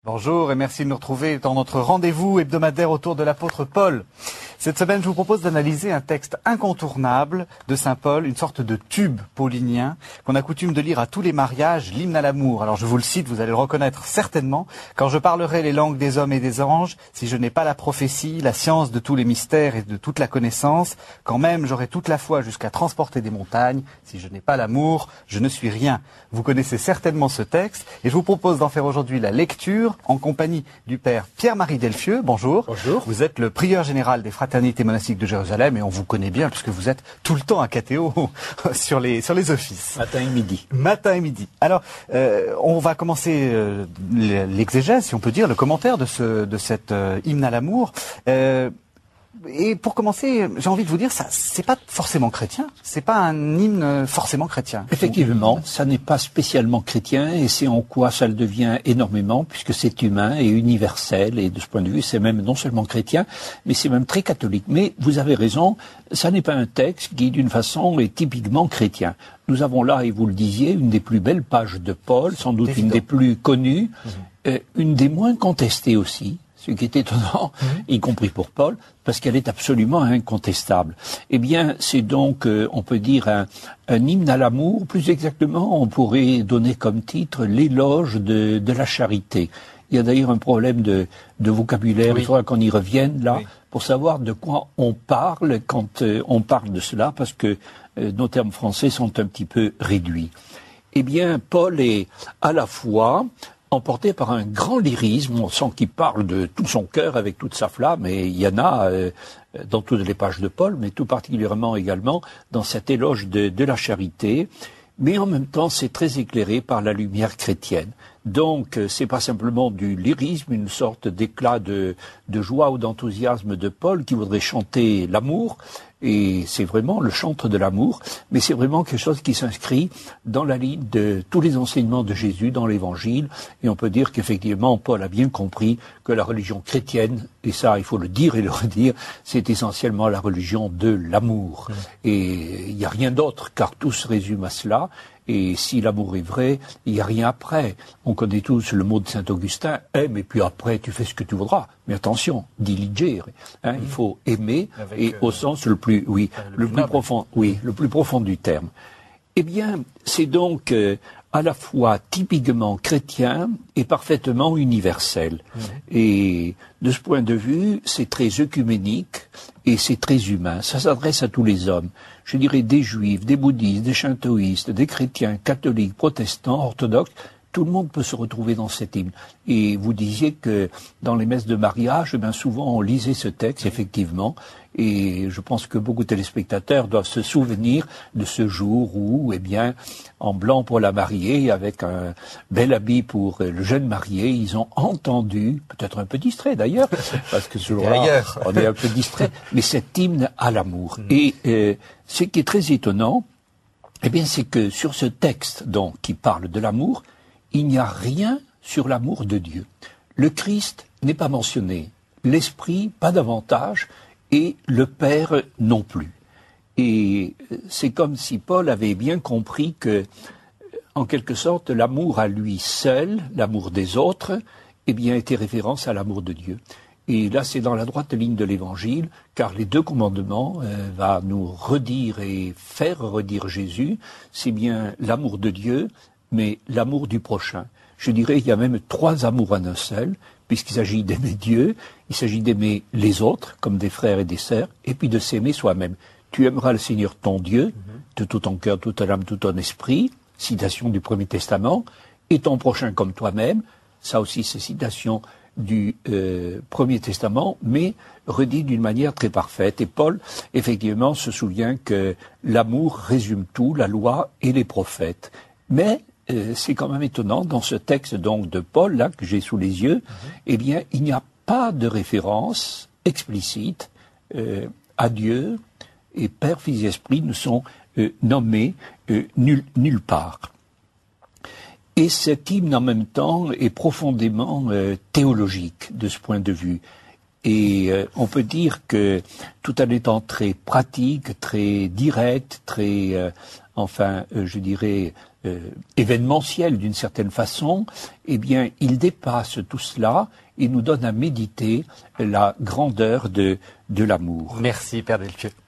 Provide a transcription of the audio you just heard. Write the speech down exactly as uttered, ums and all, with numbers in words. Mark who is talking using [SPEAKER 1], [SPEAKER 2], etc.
[SPEAKER 1] Bonjour et merci de nous retrouver dans notre rendez-vous hebdomadaire autour de l'apôtre Paul. Cette semaine, je vous propose d'analyser un texte incontournable de saint Paul, une sorte de tube paulinien qu'on a coutume de lire à tous les mariages, l'hymne à l'amour. Alors je vous le cite, vous allez le reconnaître certainement. Quand je parlerai les langues des hommes et des anges, si je n'ai pas la prophétie, la science de tous les mystères et de toute la connaissance, quand même j'aurai toute la foi jusqu'à transporter des montagnes, si je n'ai pas l'amour, je ne suis rien. Vous connaissez certainement ce texte et je vous propose d'en faire aujourd'hui la lecture en compagnie du père Pierre-Marie Delfieux. Bonjour.
[SPEAKER 2] Bonjour.
[SPEAKER 1] Vous êtes le prieur général des fraternités monastiques de Jérusalem et on vous connaît bien puisque vous êtes tout le temps à Catéo sur les sur les offices.
[SPEAKER 2] Matin et midi.
[SPEAKER 1] Matin et midi. Alors, euh, on va commencer euh, l'exégèse, si on peut dire, le commentaire de ce de cet euh, hymne à l'amour. Euh, Et pour commencer, j'ai envie de vous dire, ça, c'est pas forcément chrétien. C'est pas un hymne forcément chrétien.
[SPEAKER 2] Effectivement, ça n'est pas spécialement chrétien, et c'est en quoi ça le devient énormément, puisque c'est humain et universel, et de ce point de vue, c'est même non seulement chrétien, mais c'est même très catholique. Mais vous avez raison, ça n'est pas un texte qui, d'une façon, est typiquement chrétien. Nous avons là, et vous le disiez, une des plus belles pages de Paul, sans doute Évident. une des plus connues, mmh. euh, une des moins contestées aussi. Ce qui est étonnant, mmh. y compris pour Paul, parce qu'elle est absolument incontestable. Eh bien, c'est donc, euh, on peut dire, un, un hymne à l'amour. Plus exactement, on pourrait donner comme titre l'éloge de, de la charité. Il y a d'ailleurs un problème de, de vocabulaire, oui. il faudra qu'on y revienne là, oui. pour savoir de quoi on parle quand euh, on parle de cela, parce que euh, nos termes français sont un petit peu réduits. Eh bien, Paul est à la fois emporté par un grand lyrisme, on sent qu'il parle de tout son cœur avec toute sa flamme, et il y en a euh, dans toutes les pages de Paul, mais tout particulièrement également dans cet éloge de, de la charité, mais en même temps c'est très éclairé par la lumière chrétienne. Donc euh, c'est pas simplement du lyrisme, une sorte d'éclat de, de joie ou d'enthousiasme de Paul qui voudrait chanter l'amour, et c'est vraiment le chantre de l'amour, mais c'est vraiment quelque chose qui s'inscrit dans la ligne de tous les enseignements de Jésus dans l'Évangile, et on peut dire qu'effectivement Paul a bien compris que la religion chrétienne, et ça il faut le dire et le redire, c'est essentiellement la religion de l'amour. Mmh. Et il n'y a rien d'autre, car tout se résume à cela. Et si l'amour est vrai, il n'y a rien après. On connaît tous le mot de saint Augustin, aime et puis après tu fais ce que tu voudras. Mais attention, diligere, hein, mmh. il faut aimer, Avec, et euh, au sens le plus, oui, le, le plus, plus profond, oui, le plus profond du terme. Eh bien, c'est donc euh, à la fois typiquement chrétien et parfaitement universel. Mmh. Et de ce point de vue, c'est très œcuménique et c'est très humain. Ça s'adresse à tous les hommes. Je dirais des juifs, des bouddhistes, des shintoïstes, des chrétiens, catholiques, protestants, orthodoxes. Tout le monde peut se retrouver dans cet hymne. Et vous disiez que dans les messes de mariage, eh bien souvent on lisait ce texte, effectivement, et je pense que beaucoup de téléspectateurs doivent se souvenir de ce jour où, eh bien, en blanc pour la mariée, avec un bel habit pour le jeune marié, ils ont entendu, peut-être un peu distrait d'ailleurs, parce que ce jour-là, on est un peu distrait, mais cet hymne à l'amour. Mmh. Et euh, ce qui est très étonnant, eh bien, c'est que sur ce texte, donc, qui parle de l'amour, il n'y a rien sur l'amour de Dieu. Le Christ n'est pas mentionné, l'Esprit pas davantage, et le Père non plus. Et c'est comme si Paul avait bien compris que, en quelque sorte, l'amour à lui seul, l'amour des autres, eh bien, était référence à l'amour de Dieu. Et là, c'est dans la droite ligne de l'Évangile, car les deux commandements euh, va nous redire et faire redire Jésus, c'est bien l'amour de Dieu, mais l'amour du prochain. Je dirais qu'il y a même trois amours en un seul, puisqu'il s'agit d'aimer Dieu, il s'agit d'aimer les autres, comme des frères et des sœurs, et puis de s'aimer soi-même. Tu aimeras le Seigneur ton Dieu, mm-hmm. de tout ton cœur, toute ton âme, tout ton esprit, citation du Premier Testament, et ton prochain comme toi-même, ça aussi c'est citation du euh, Premier Testament, mais redit d'une manière très parfaite. Et Paul, effectivement, se souvient que l'amour résume tout, la loi et les prophètes. Mais Euh, c'est quand même étonnant, dans ce texte donc de Paul, là, que j'ai sous les yeux, mmh. eh bien, il n'y a pas de référence explicite euh, à Dieu, et Père, Fils et Esprit ne sont euh, nommés euh, nulle, nulle part. Et cet hymne, en même temps, est profondément euh, théologique de ce point de vue. Et euh, on peut dire que, tout en étant très pratique, très direct, très, euh, enfin, euh, je dirais, euh, événementiel d'une certaine façon, eh bien, il dépasse tout cela et nous donne à méditer la grandeur de, de l'amour.
[SPEAKER 1] Merci, Père Delpieux.